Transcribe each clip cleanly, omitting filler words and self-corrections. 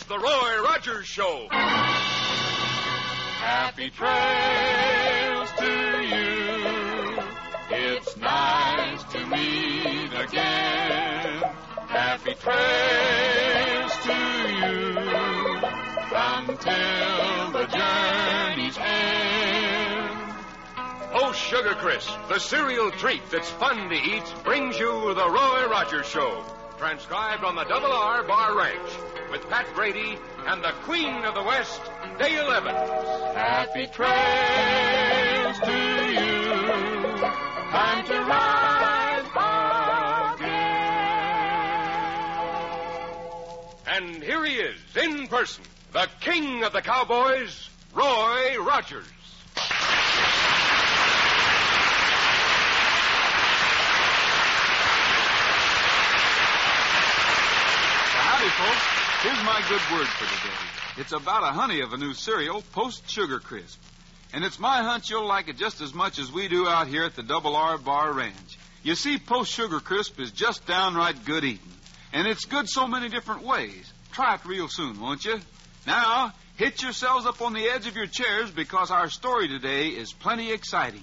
the Roy Rogers Show. Happy trails to you. It's nice to meet again. Happy trails to you until the journey's end. Post Sugar Crisp, the cereal treat that's fun to eat, brings you the Roy Rogers Show. Transcribed on the Double R Bar Ranch with Pat Brady and the Queen of the West, Dale Evans. Happy trails to you. Time to ride again. And here he is, in person, the king of the cowboys, Roy Rogers. Howdy, folks. Here's my good word for today. It's about a honey of a new cereal, Post Sugar Crisp. And it's my hunch you'll like it just as much as we do out here at the Double R Bar Ranch. You see, Post Sugar Crisp is just downright good eating. And it's good so many different ways. Try it real soon, won't you? Now, hit yourselves up on the edge of your chairs because our story today is plenty exciting.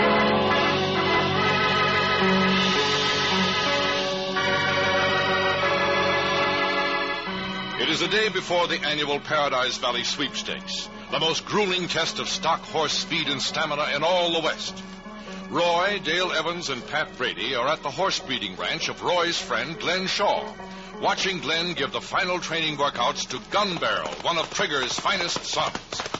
It is the day before the annual Paradise Valley Sweepstakes, the most grueling test of stock horse speed and stamina in all the West. Roy, Dale Evans, and Pat Brady are at the horse breeding ranch of Roy's friend Glenn Shaw, watching Glenn give the final training workouts to Gun Barrel, one of Trigger's finest sons.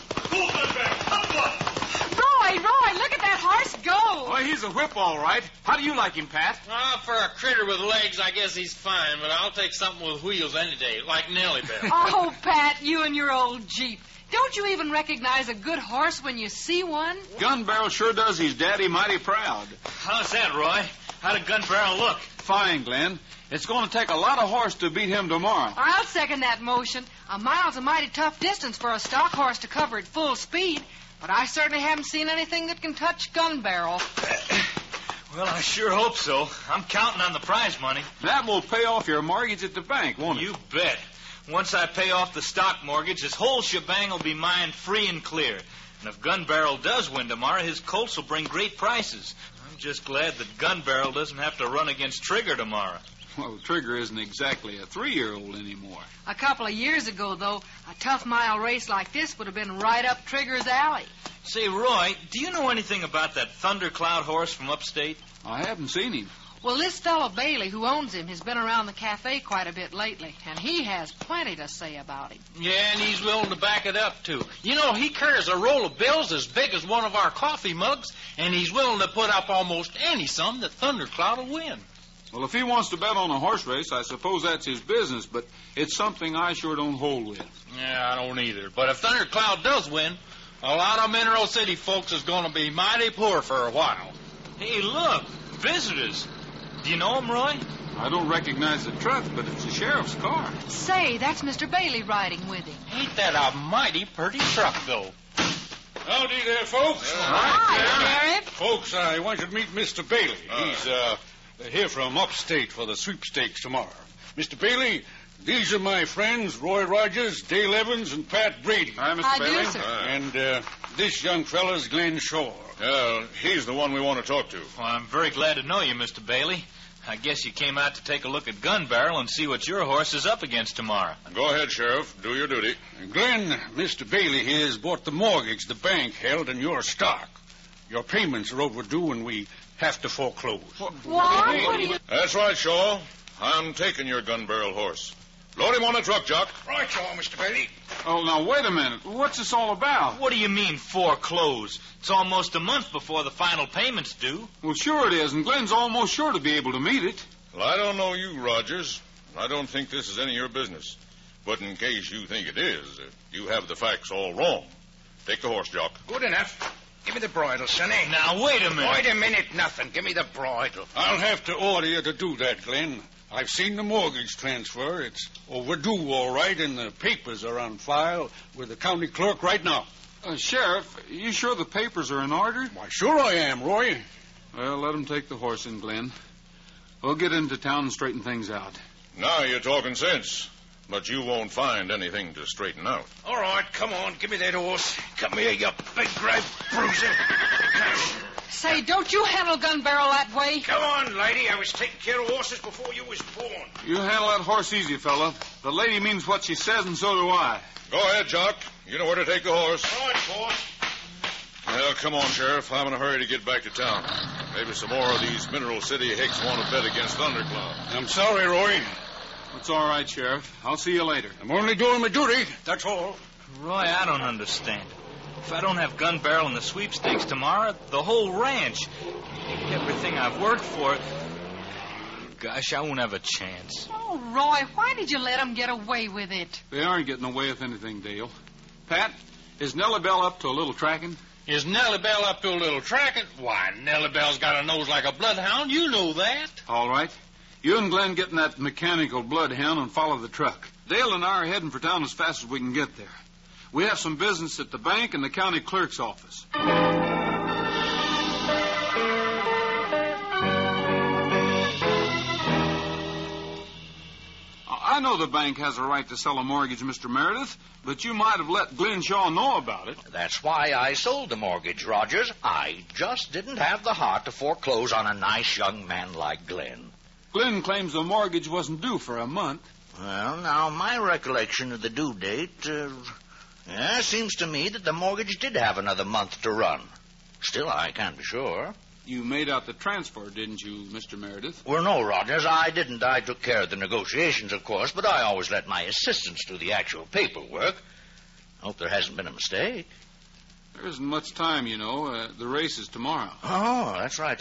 Roy, look at that horse go. Boy, he's a whip, all right. How do you like him, Pat? For a critter with legs, I guess he's fine, but I'll take something with wheels any day, like Nellie Bell. Oh, Pat, you and your old Jeep. Don't you even recognize a good horse when you see one? Gun Barrel sure does his daddy mighty proud. How's that, Roy? How did Gun Barrel look? Fine, Glenn. It's going to take a lot of horse to beat him tomorrow. I'll second that motion. A mile's a mighty tough distance for a stock horse to cover at full speed, but I certainly haven't seen anything that can touch Gun Barrel. Well, I sure hope so. I'm counting on the prize money. That will pay off your mortgage at the bank, won't it? You bet. Once I pay off the stock mortgage, this whole shebang will be mine free and clear. And if Gun Barrel does win tomorrow, his colts will bring great prices. I'm just glad that Gun Barrel doesn't have to run against Trigger tomorrow. Well, Trigger isn't exactly a 3-year-old anymore. A couple of years ago, though, a tough mile race like this would have been right up Trigger's alley. Say, Roy, do you know anything about that Thundercloud horse from upstate? I haven't seen him. Well, this fellow Bailey, who owns him, has been around the cafe quite a bit lately, and he has plenty to say about him. Yeah, and he's willing to back it up, too. You know, he carries a roll of bills as big as one of our coffee mugs, and he's willing to put up almost any sum that Thundercloud will win. Well, if he wants to bet on a horse race, I suppose that's his business, but it's something I sure don't hold with. Yeah, I don't either. But if Thundercloud does win, a lot of Mineral City folks is going to be mighty poor for a while. Hey, look, visitors. Do you know him, Roy? I don't recognize the truck, but it's the sheriff's car. Say, that's Mr. Bailey riding with him. Ain't that a mighty pretty truck, though? Howdy there, folks. Hi, Sheriff. Folks, I want you to meet Mr. Bailey. He's here from upstate for the sweepstakes tomorrow. Mr. Bailey, these are my friends, Roy Rogers, Dale Evans, and Pat Brady. Hi, Mr. I Bailey. do, sir. And this young fella's Glenn Shaw. He's the one we want to talk to. Well, I'm very glad to know you, Mr. Bailey. I guess you came out to take a look at Gun Barrel and see what your horse is up against tomorrow. Go ahead, Sheriff. Do your duty. Glenn, Mr. Bailey here has bought the mortgage the bank held in your stock. Your payments are overdue and we have to foreclose. What do you... That's right, Shaw. I'm taking your Gun Barrel horse. Load him on the truck, Jock. Right, Shaw, Mr. Bailey. Oh, now, wait a minute. What's this all about? What do you mean, foreclose? It's almost a month before the final payment's due. Well, sure it is, and Glenn's almost sure to be able to meet it. Well, I don't know you, Rogers. I don't think this is any of your business. But in case you think it is, you have the facts all wrong. Take the horse, Jock. Good enough. Give me the bridle, Sonny. Now, wait a minute. Wait a minute, nothing. Give me the bridle. I'll have to order you to do that, Glenn. I've seen the mortgage transfer. It's overdue, all right, and the papers are on file with the county clerk right now. Sheriff, you sure the papers are in order? Why, sure I am, Roy. Well, let him take the horse in, Glenn. We'll get into town and straighten things out. Now you're talking sense. But you won't find anything to straighten out. All right, come on. Give me that horse. Come here, you big grey bruiser. Say, don't you handle Gun Barrel that way. Come on, lady. I was taking care of horses before you was born. You handle that horse easy, fella. The lady means what she says, and so do I. Go ahead, Jock. You know where to take the horse. All right, boss. Well, come on, Sheriff. I'm in a hurry to get back to town. Maybe some more of these Mineral City hicks want to bet against Thundercloud. I'm sorry, Roy. It's all right, Sheriff. I'll see you later. I'm only doing my duty, that's all. Roy, I don't understand. If I don't have Gun Barrel in the sweepstakes tomorrow, the whole ranch, everything I've worked for, gosh, I won't have a chance. Oh, Roy, why did you let him get away with it? They aren't getting away with anything, Dale. Pat, is Nellie Bell up to a little tracking? Is Nellie Bell up to a little tracking? Why, Nellie Bell's got a nose like a bloodhound. You know that. All right. You and Glenn get in that mechanical bloodhound and follow the truck. Dale and I are heading for town as fast as we can get there. We have some business at the bank and the county clerk's office. I know the bank has a right to sell a mortgage, Mr. Meredith, but you might have let Glenn Shaw know about it. That's why I sold the mortgage, Rogers. I just didn't have the heart to foreclose on a nice young man like Glenn. Glenn claims the mortgage wasn't due for a month. Well, now, my recollection of the due date, seems to me that the mortgage did have another month to run. Still, I can't be sure. You made out the transfer, didn't you, Mr. Meredith? Well, no, Rogers, I didn't. I took care of the negotiations, of course, but I always let my assistants do the actual paperwork. Hope there hasn't been a mistake. There isn't much time, you know. The race is tomorrow. Oh, that's right.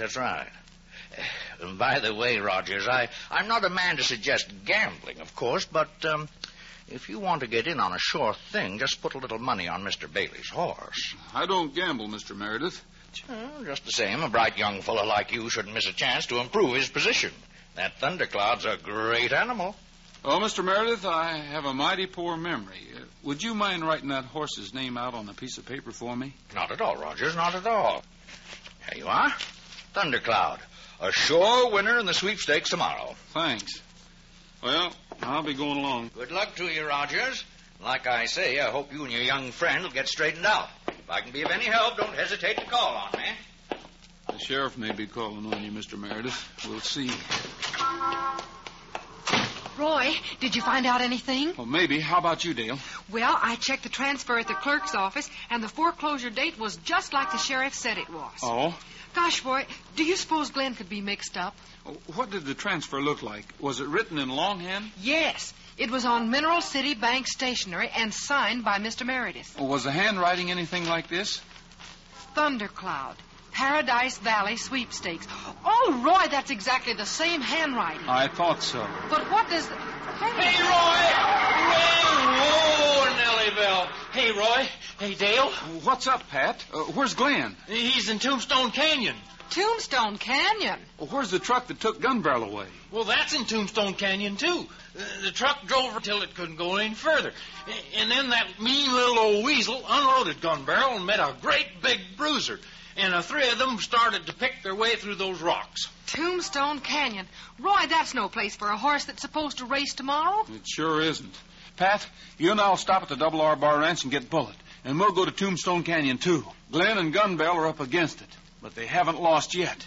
By the way, Rogers, I'm not a man to suggest gambling, of course, but if you want to get in on a sure thing, just put a little money on Mr. Bailey's horse. I don't gamble, Mr. Meredith. Well, just the same, a bright young fellow like you shouldn't miss a chance to improve his position. That Thundercloud's a great animal. Oh, Mr. Meredith, I have a mighty poor memory. Would you mind writing that horse's name out on a piece of paper for me? Not at all, Rogers, not at all. Here you are. Thundercloud. A sure winner in the sweepstakes tomorrow. Thanks. Well, I'll be going along. Good luck to you, Rogers. Like I say, I hope you and your young friend will get straightened out. If I can be of any help, don't hesitate to call on me. The sheriff may be calling on you, Mr. Meredith. We'll see. Roy, did you find out anything? Well, maybe. How about you, Dale? Well, I checked the transfer at the clerk's office, and the foreclosure date was just like the sheriff said it was. Oh? Gosh, Roy, do you suppose Glenn could be mixed up? What did the transfer look like? Was it written in longhand? Yes. It was on Mineral City Bank stationery and signed by Mr. Meredith. Was the handwriting anything like this? Thundercloud. Paradise Valley Sweepstakes. Oh, Roy, that's exactly the same handwriting. I thought so. But what does... Hey, Roy! Whoa, Nellie Bell. Hey, Roy. Hey, Dale. What's up, Pat? Where's Glenn? He's in Tombstone Canyon. Tombstone Canyon? Well, where's the truck that took Gun Barrel away? Well, that's in Tombstone Canyon, too. The truck drove until it couldn't go any further. And then that mean little old weasel unloaded Gun Barrel and met a great big bruiser. And the three of them started to pick their way through those rocks. Tombstone Canyon. Roy, that's no place for a horse that's supposed to race tomorrow. It sure isn't. Pat, you and I'll stop at the Double R Bar Ranch and get Bullet. And we'll go to Tombstone Canyon, too. Glenn and Gun Barrel are up against it. But they haven't lost yet.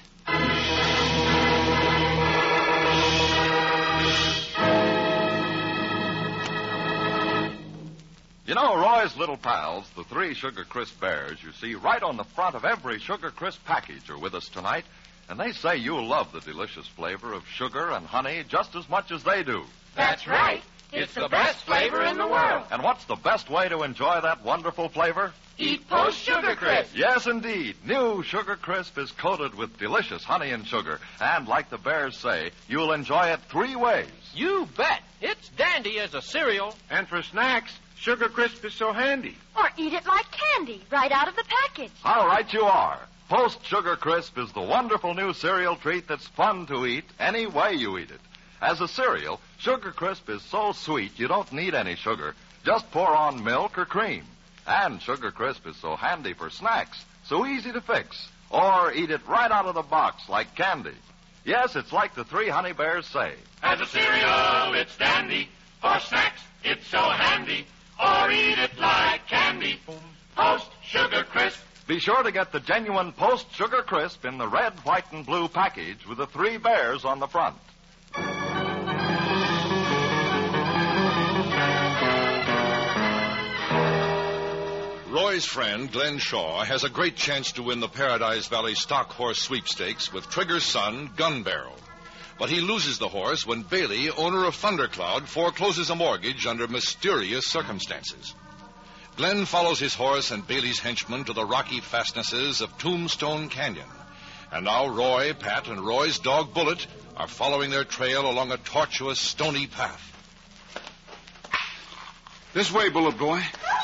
You know, Roy's little pals, the 3 Sugar Crisp Bears you see right on the front of every Sugar Crisp package are with us tonight, and they say you'll love the delicious flavor of sugar and honey just as much as they do. That's right. It's the best flavor in the world. And what's the best way to enjoy that wonderful flavor? Eat Post Sugar Crisp. Yes, indeed. New Sugar Crisp is coated with delicious honey and sugar, and like the Bears say, you'll enjoy it 3 ways. You bet. It's dandy as a cereal. And for snacks, Sugar Crisp is so handy. Or eat it like candy, right out of the package. How right you are. Post Sugar Crisp is the wonderful new cereal treat that's fun to eat any way you eat it. As a cereal, Sugar Crisp is so sweet you don't need any sugar. Just pour on milk or cream. And Sugar Crisp is so handy for snacks, so easy to fix. Or eat it right out of the box like candy. Yes, it's like the 3 Honey Bears say. As a cereal, it's dandy. For snacks, it's so handy. Or eat it like candy. Post Sugar Crisp. Be sure to get the genuine Post Sugar Crisp in the red, white, and blue package with the 3 bears on the front. Roy's friend, Glenn Shaw, has a great chance to win the Paradise Valley Stock Horse Sweepstakes with Trigger's son, Gun Barrel. But he loses the horse when Bailey, owner of Thundercloud, forecloses a mortgage under mysterious circumstances. Glenn follows his horse and Bailey's henchman to the rocky fastnesses of Tombstone Canyon. And now Roy, Pat, and Roy's dog Bullet are following their trail along a tortuous, stony path. This way, Bullet Boy.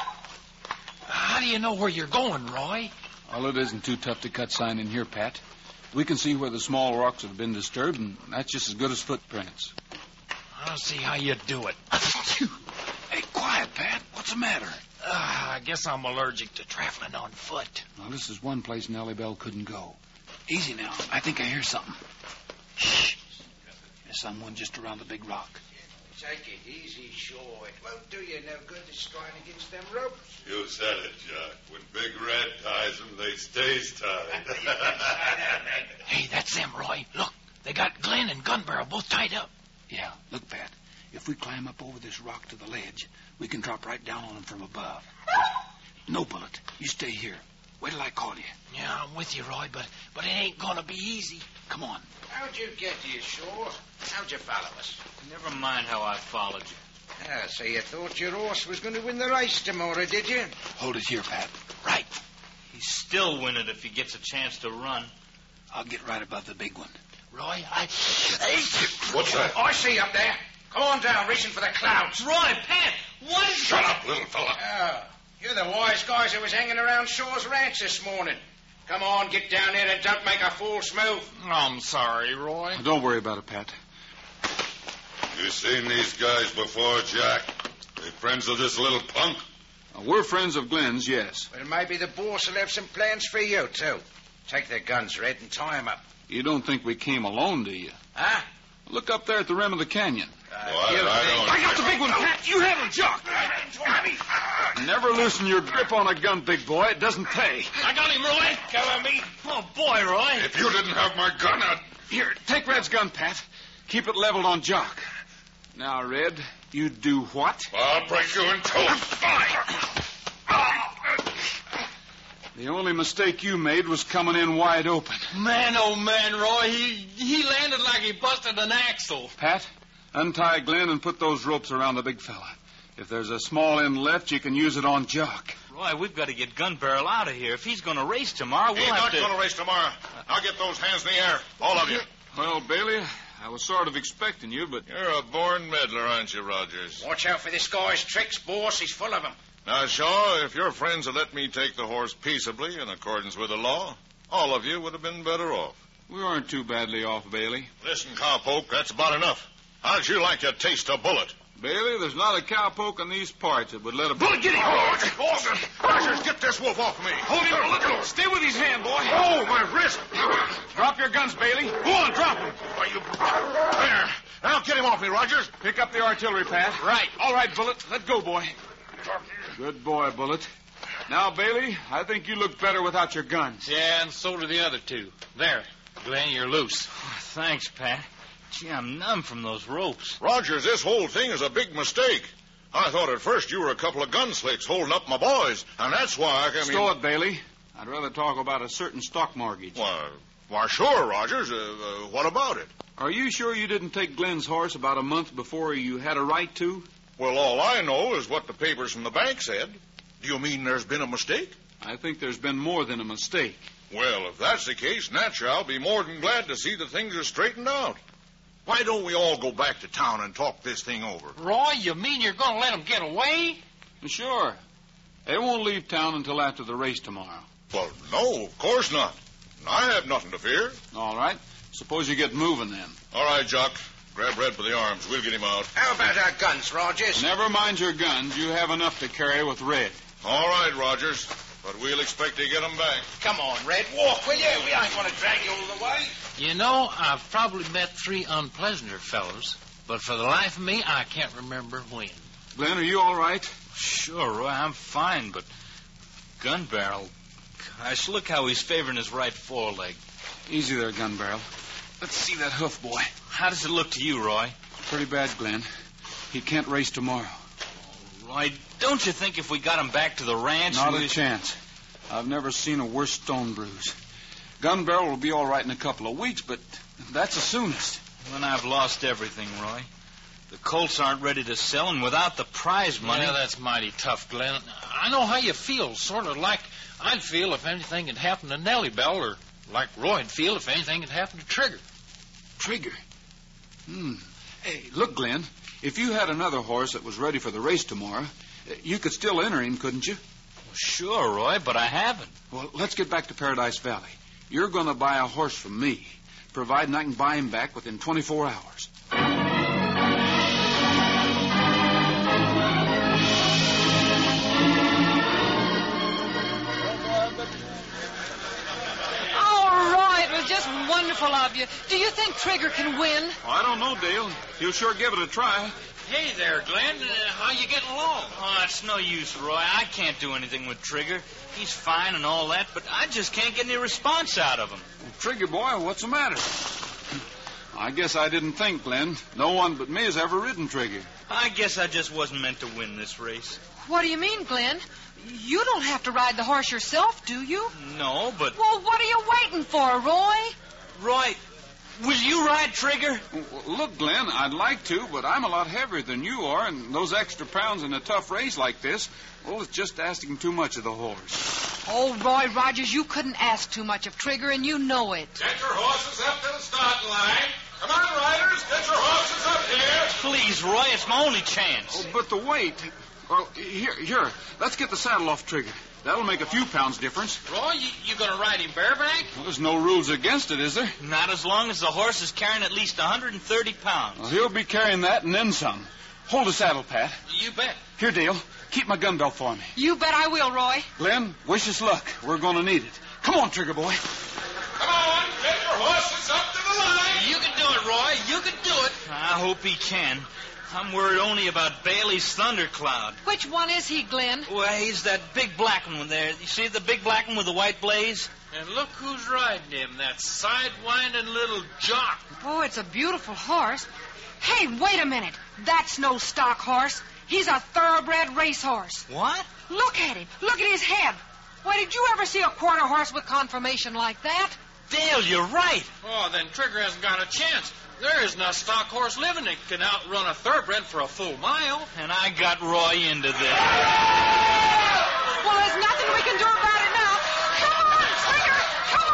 How do you know where you're going, Roy? Well, it isn't too tough to cut sign in here, Pat. We can see where the small rocks have been disturbed, and that's just as good as footprints. I'll see how you do it. Hey, quiet, Pat. What's the matter? I guess I'm allergic to traveling on foot. Well, this is one place Nellie Bell couldn't go. Easy now. I think I hear something. Shh. There's someone just around the big rock. Take it easy, sure. It won't do you no good to strine against them ropes. You said it, Jack. When Big Red ties them, they stays tied. Hey, that's them, Roy. Look, they got Glenn and Gun Barrel both tied up. Yeah, look, Pat. If we climb up over this rock to the ledge, we can drop right down on them from above. No, Bullet. You stay here. Wait till I call you. Yeah, I'm with you, Roy, but it ain't gonna be easy. Come on. How'd you get here, Shaw? How'd you follow us? Never mind how I followed you. Ah, so you thought your horse was going to win the race tomorrow, did you? Hold it here, Pat. Right. He's still win it if he gets a chance to run. I'll get right above the big one. Roy, What's that? I see up there. Come on down, reaching for the clouds. Roy, Pat, what is... Shut up, little fella. Oh, you're the wise guys who was hanging around Shaw's ranch this morning. Come on, get down there and don't make a fool's move. I'm sorry, Roy. Don't worry about it, Pat. You seen these guys before, Jack? They friends of this little punk? We're friends of Glenn's, yes. Well, maybe the boss will have some plans for you, too. Take their guns, Red, and tie them up. You don't think we came alone, do you? Huh? Look up there at the rim of the canyon. I got the big one, Pat. You have him, Jock. Never loosen your grip on a gun, big boy. It doesn't pay. I got him, Roy. Cover me. Oh, boy, Roy. If you didn't have my gun, I'd... Here, take Red's gun, Pat. Keep it leveled on Jock. Now, Red, you do what? I'll break you in two. The only mistake you made was coming in wide open. Man, oh man, Roy, he landed like he busted an axle. Pat, untie Glenn and put those ropes around the big fella. If there's a small end left, you can use it on Jock. Roy, we've got to get Gun Barrel out of here. If he's going to race tomorrow, we'll He's have not to... going to race tomorrow. Now get those hands in the air, all of you. Well, Bailey, I was sort of expecting you, but... You're a born meddler, aren't you, Rogers? Watch out for this guy's tricks, boss. He's full of them. Now, Shaw, if your friends had let me take the horse peaceably in accordance with the law, all of you would have been better off. We aren't too badly off, Bailey. Listen, cowpoke, that's about enough. How'd you like to taste a bullet? Bailey, there's not a cowpoke in these parts that would let a... Bullet, get him! Rogers, get this wolf off me. Hold him! Look at him! Stay with his hand, boy! Oh, my wrist! Drop your guns, Bailey. Go on, drop them. Are you... There. Now get him off me, Rogers. Pick up the artillery, Pat. Right. All right, Bullet. Let go, boy. Good boy, Bullet. Now, Bailey, I think you look better without your guns. Yeah, and so do the other two. There, Glenn, you're loose. Oh, thanks, Pat. Gee, I'm numb from those ropes. Rogers, this whole thing is a big mistake. I thought at first you were a couple of gunslicks holding up my boys, and that's why I came Stow it, Bailey. I'd rather talk about a certain stock mortgage. Why, sure, Rogers. What about it? Are you sure you didn't take Glenn's horse about a month before you had a right to? Well, all I know is what the papers from the bank said. Do you mean there's been a mistake? I think there's been more than a mistake. Well, if that's the case, naturally, I'll be more than glad to see that things are straightened out. Why don't we all go back to town and talk this thing over? Roy, you mean you're going to let them get away? Sure. They won't leave town until after the race tomorrow. Well, no, of course not. I have nothing to fear. All right. Suppose you get moving then. All right, Jock. Grab Red by the arms. We'll get him out. How about our guns, Rogers? Never mind your guns. You have enough to carry with Red. All right, Rogers. But we'll expect to get them back. Come on, Red. Walk, will you? We ain't going to drag you all the way. You know, I've probably met 3 unpleasanter fellows. but for the life of me, I can't remember when. Glenn, are you all right? Sure, Roy, I'm fine, but Gun Barrel, gosh, look how he's favoring his right foreleg. Easy there, Gun Barrel. Let's see that hoof, boy. How does it look to you, Roy? Pretty bad, Glenn. He can't race tomorrow. Roy, don't you think if we got him back to the ranch... Not a chance. I've never seen a worse stone bruise. Gun Barrel will be all right in a couple of weeks, but that's the soonest. Then I've lost everything, Roy. The colts aren't ready to sell, and without the prize money... Yeah, that's mighty tough, Glenn. I know how you feel, sort of like I'd feel if anything had happened to Nellie Bell, or like Roy'd feel if anything had happened to Trigger. Trigger? Hey, look, Glenn, if you had another horse that was ready for the race tomorrow, you could still enter him, couldn't you? Well, sure, Roy, but I haven't. Well, let's get back to Paradise Valley. You're going to buy a horse from me, providing I can buy him back within 24 hours. Just wonderful of you. Do you think Trigger can win? Oh, I don't know, Dale. He'll sure give it a try. Hey there, Glenn. How you getting along? Oh, it's no use, Roy. I can't do anything with Trigger. He's fine and all that, but I just can't get any response out of him. Well, Trigger, boy, what's the matter? I guess I didn't think, Glenn. No one but me has ever ridden Trigger. I guess I just wasn't meant to win this race. What do you mean, Glenn? You don't have to ride the horse yourself, do you? No, but... Well, what are you waiting for, Roy? Roy, will you ride Trigger? Well, look, Glenn, I'd like to, but I'm a lot heavier than you are, and those extra pounds in a tough race like this, well, it's just asking too much of the horse. Oh, Roy Rogers, you couldn't ask too much of Trigger, and you know it. Get your horses up to the starting line. Come on, riders, get your horses up here. Please, Roy, it's my only chance. Oh, but the weight... Well, here, let's get the saddle off Trigger. That'll make a few pounds difference. Roy, you gonna ride him bareback? Well, there's no rules against it, is there? Not as long as the horse is carrying at least 130 pounds. Well, he'll be carrying that and then some. Hold the saddle, Pat. You bet. Here, Dale, keep my gun belt for me. You bet I will, Roy. Glenn, wish us luck. We're gonna need it. Come on, Trigger boy. Come on, get your horses up to the line. You can do it, Roy. You can do it. I hope he can. I'm worried only about Bailey's Thundercloud. Which one is he, Glenn? Well, he's that big black one there. You see the big black one with the white blaze? And look who's riding him, that sidewinding little jock. Oh, it's a beautiful horse. Hey, wait a minute. That's no stock horse. He's a thoroughbred racehorse. What? Look at him. Look at his head. Why, did you ever see a quarter horse with conformation like that? Dale, you're right. Oh, then Trigger hasn't got a chance. There isn't a stock horse living that can outrun a thoroughbred for a full mile. And I got Roy into this. Well, there's nothing we can do about it now. Come on, Trigger! Come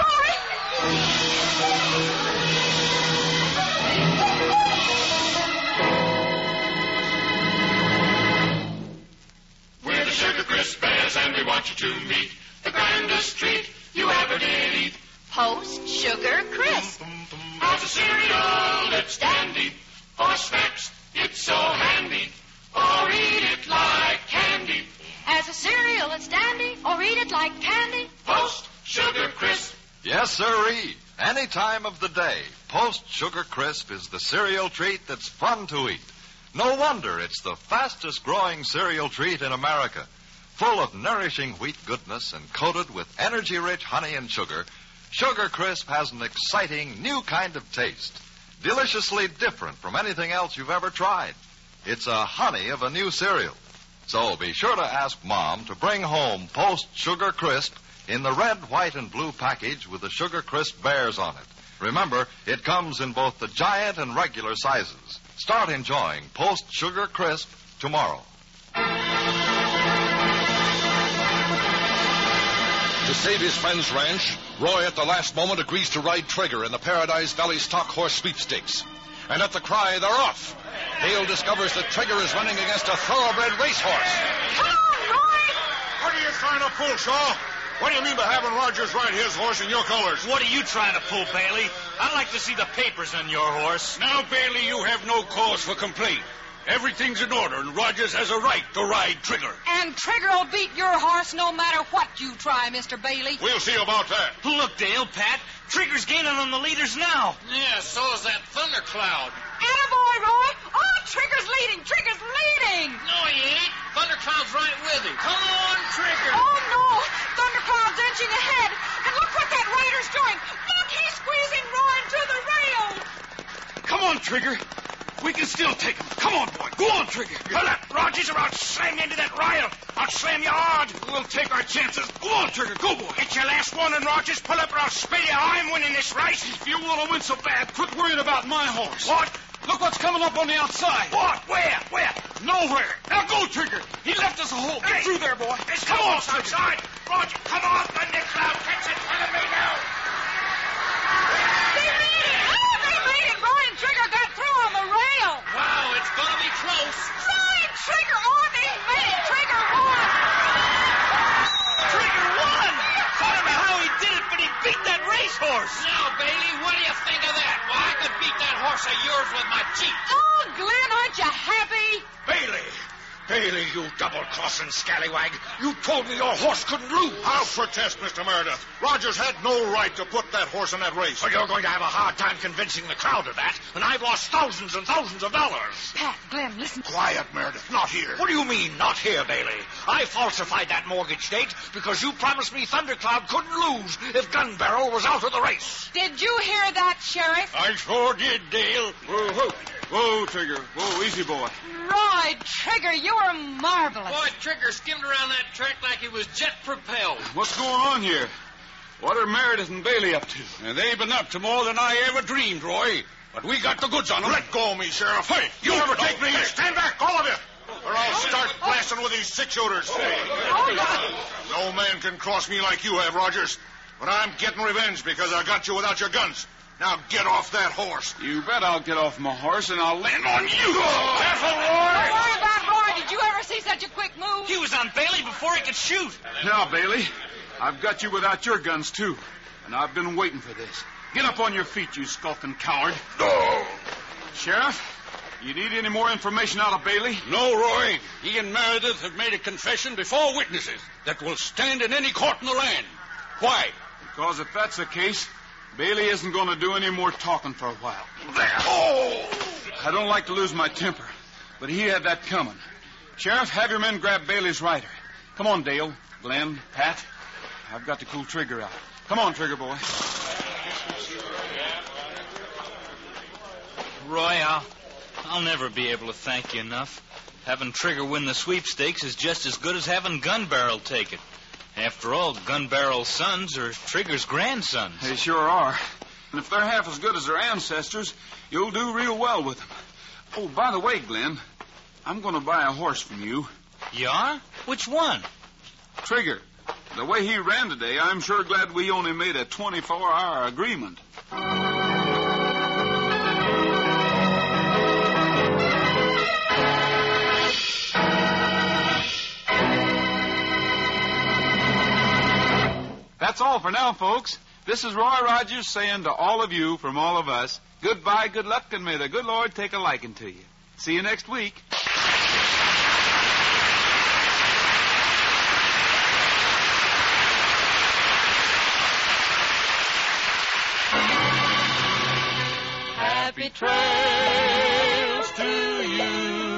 on, Rory! We're the Sugar Crisp Bears, and we want you to meet the grandest treat you ever did eat. Post Sugar Crisp. As a cereal, it's dandy. For snacks, it's so handy. Or eat it like candy. As a cereal, it's dandy. Or eat it like candy. Post Sugar Crisp. Yes, sirree. Any time of the day, Post Sugar Crisp is the cereal treat that's fun to eat. No wonder it's the fastest growing cereal treat in America. Full of nourishing wheat goodness and coated with energy-rich honey and sugar, Sugar Crisp has an exciting new kind of taste, deliciously different from anything else you've ever tried. It's a honey of a new cereal. So be sure to ask Mom to bring home Post Sugar Crisp in the red, white, and blue package with the Sugar Crisp bears on it. Remember, it comes in both the giant and regular sizes. Start enjoying Post Sugar Crisp tomorrow. To save his friend's ranch, Roy at the last moment agrees to ride Trigger in the Paradise Valley Stock Horse Sweepstakes. And at the cry, they're off. Dale discovers that Trigger is running against a thoroughbred racehorse. Come on, Roy! What are you trying to pull, Shaw? What do you mean by having Rogers ride his horse in your colors? What are you trying to pull, Bailey? I'd like to see the papers on your horse. Now, Bailey, you have no cause for complaint. Everything's in order, and Rogers has a right to ride Trigger. And Trigger will beat your horse no matter what you try, Mr. Bailey. We'll see about that. Look, Dale, Pat, Trigger's gaining on the leaders now. Yeah, so is that Thundercloud. Attaboy, Roy. Oh, Trigger's leading. Trigger's leading. No, he ain't. Thundercloud's right with him. Come on, Trigger. Oh, no. Thundercloud's inching ahead. And look what that rider's doing. Look, he's squeezing Roy into the rail. Come on, Trigger. We can still take him. Come on, boy. Go on, Trigger. Pull up, Rogers, or I'll slam you into that rail. I'll slam you hard. We'll take our chances. Go on, Trigger. Go, boy. It's your last warning, Rogers. Pull up or I'll spill you. I'm winning this race. If you want to win so bad, quit worrying about my horse. What? Look what's coming up on the outside. What? Where? Nowhere. Now go, Trigger. He left us a hole. Get through there, boy. Come on, outside. Roger, come on, Thundercloud. Catch it. Follow me now. They made it. Oh, they made it. Roy and Trigger got through on the rail. Wow, it's going to be close. Roy and Trigger. Oh, they made it. Trigger won. Trigger won. I don't know how he did it, but he beat that racehorse. Now, Bailey, what do you think of that? Well, I could beat that horse of yours with my Jeep. Oh, Glenn, aren't you happy? Bailey, you double-crossing scallywag. You told me your horse couldn't lose. I'll protest, Mr. Meredith. Rogers had no right to put that horse in that race. Well, you're going to have a hard time convincing the crowd of that, and I've lost thousands and thousands of dollars. Pat, Glenn, listen. Quiet, Meredith. Not here. What do you mean, not here, Bailey? I falsified that mortgage date because you promised me Thundercloud couldn't lose if Gun Barrel was out of the race. Did you hear that, Sheriff? I sure did, Dale. Whoa, Trigger. Whoa, easy, boy. Roy, Trigger, you were marvelous. Boy, Trigger skimmed around that track like he was jet-propelled. What's going on here? What are Meredith and Bailey up to? And they've been up to more than I ever dreamed, Roy. But we got the goods on them. Let go of me, Sheriff. Hey, you never take me. Stand back, all of you. Or I'll start blasting with these six-shooters. No man can cross me like you have, Rogers. But I'm getting revenge because I got you without your guns. Now get off that horse. You bet I'll get off my horse and I'll land on you. Careful, Roy. Don't worry about Roy. Did you ever see such a quick move? He was on Bailey before he could shoot. Now, Bailey, I've got you without your guns, too. And I've been waiting for this. Get up on your feet, you skulking coward. No. Sheriff, you need any more information out of Bailey? No, Roy. He and Meredith have made a confession before witnesses that will stand in any court in the land. Why? Because if that's the case, Bailey isn't going to do any more talking for a while. I don't like to lose my temper, but he had that coming. Sheriff, have your men grab Bailey's rider. Come on, Dale, Glenn, Pat. I've got to cool Trigger out. Come on, Trigger boy. Roy, I'll never be able to thank you enough. Having Trigger win the sweepstakes is just as good as having Gun Barrel take it. After all, Gun Barrel's sons are Trigger's grandsons. They sure are. And if they're half as good as their ancestors, you'll do real well with them. Oh, by the way, Glenn, I'm going to buy a horse from you. You are? Which one? Trigger. The way he ran today, I'm sure glad we only made a 24-hour agreement. That's all for now, folks. This is Roy Rogers saying to all of you from all of us, goodbye, good luck, and may the good Lord take a liking to you. See you next week. Happy trails to you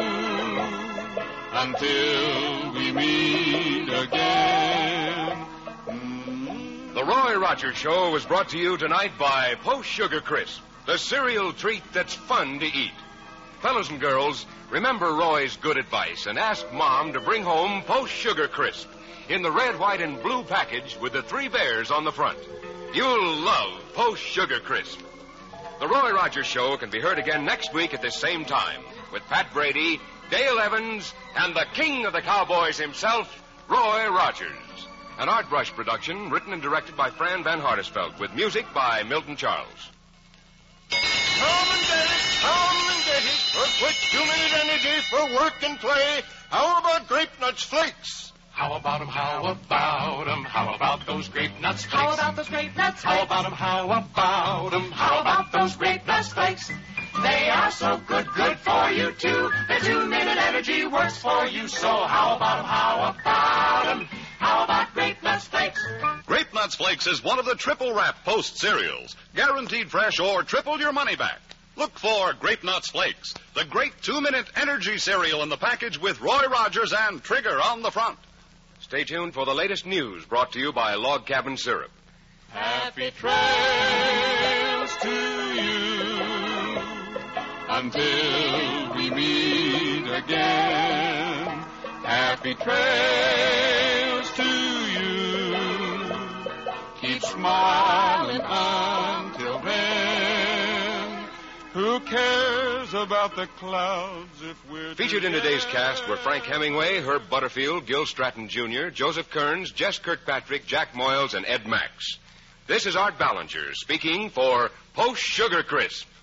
until we meet again. The Roy Rogers Show was brought to you tonight by Post Sugar Crisp, the cereal treat that's fun to eat. Fellas and girls, remember Roy's good advice and ask Mom to bring home Post Sugar Crisp in the red, white, and blue package with the 3 bears on the front. You'll love Post Sugar Crisp. The Roy Rogers Show can be heard again next week at this same time with Pat Brady, Dale Evans, and the king of the cowboys himself, Roy Rogers. An Art Brush production written and directed by Fran Van Hartesveld with music by Milton Charles. Come and get it for quick 2-minute energy for work and play. How about Grape Nuts Flakes? How about 'em, how about 'em, how about those Grape Nuts Flakes? How about those Grape Nuts Flakes? How about 'em, how about 'em, how about those Grape Nuts Flakes? They are so good, good for you too. Their 2-minute energy works for you. So how about 'em, how about 'em, how about Grape Nuts Flakes? Grape Nuts Flakes is one of the triple wrap Post cereals. Guaranteed fresh or triple your money back. Look for Grape Nuts Flakes, the great 2-minute energy cereal in the package with Roy Rogers and Trigger on the front. Stay tuned for the latest news brought to you by Log Cabin Syrup. Happy trails to you until we meet again. Happy trails to you. Keep smiling until then. Who cares about the clouds if we're Featured in today's cast were Frank Hemingway, Herb Butterfield, Gil Stratton Jr., Joseph Kearns, Jess Kirkpatrick, Jack Moyles, and Ed Max. This is Art Ballinger speaking for Post Sugar Crisp.